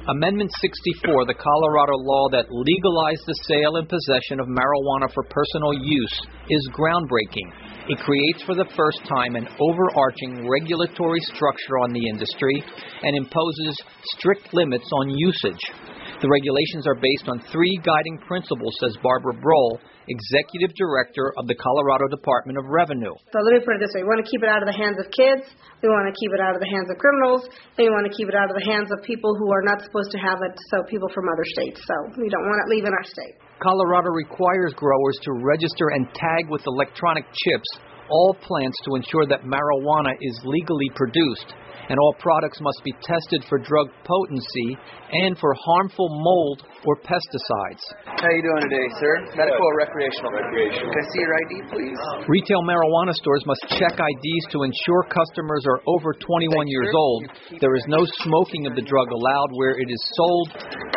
Amendment 64, the Colorado law that legalized the sale and possession of marijuana for personal use, is groundbreaking. It creates for the first time an overarching regulatory structure on the industry and imposes strict limits on usage. The regulations are based on three guiding principles, says Barbara Broll, Executive Director of the Colorado Department of Revenue. So let me put it this way. We want to keep it out of the hands of kids. We want to keep it out of the hands of criminals. And we want to keep it out of the hands of people who are not supposed to have it, so people from other states. So we don't want it leaving our state. Colorado requires growers to register and tag with electronic chips all plants to ensure that marijuana is legally produced, and all products must be tested for drug potency and for harmful mold or pesticides. How are you doing today, sir? Medical or recreational? Recreational. Can I see your ID, please? Retail marijuana stores must check IDs to ensure customers are over 21 years old. There is no smoking of the drug allowed where it is sold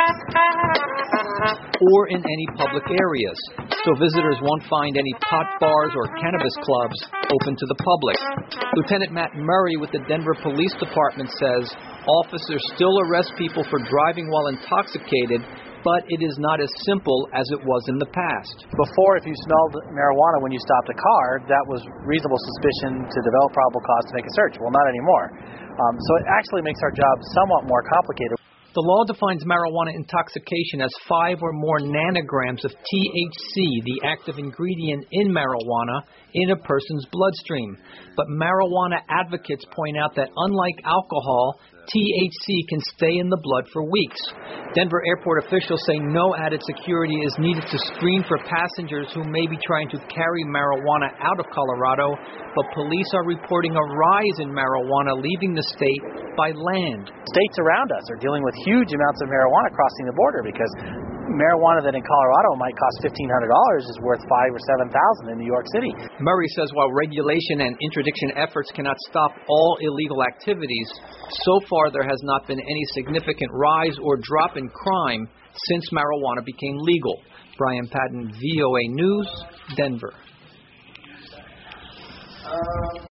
or in any public areas, so visitors won't find any pot bars or cannabis clubs open to the public. Lieutenant Matt Murray with the Denver Police Department says officers still arrest people for driving while intoxicated, but it is not as simple as it was in the past. Before, if you smelled marijuana when you stopped a car, that was reasonable suspicion to develop probable cause to make a search. Well, not anymore. So it actually makes our job somewhat more complicated. The law defines marijuana intoxication as 5 or more nanograms of THC, the active ingredient in marijuana, in a person's bloodstream. But marijuana advocates point out that unlike alcohol, THC can stay in the blood for weeks. Denver airport officials say no added security is needed to screen for passengers who may be trying to carry marijuana out of Colorado, but police are reporting a rise in marijuana leaving the state by land. States around us are dealing with huge amounts of marijuana crossing the border because marijuana that in Colorado might cost $1,500 is worth $5,000 or $7,000 in New York City. Murray says while regulation and interdiction efforts cannot stop all illegal activities, so far there has not been any significant rise or drop in crime since marijuana became legal. Brian Patton, VOA News, Denver.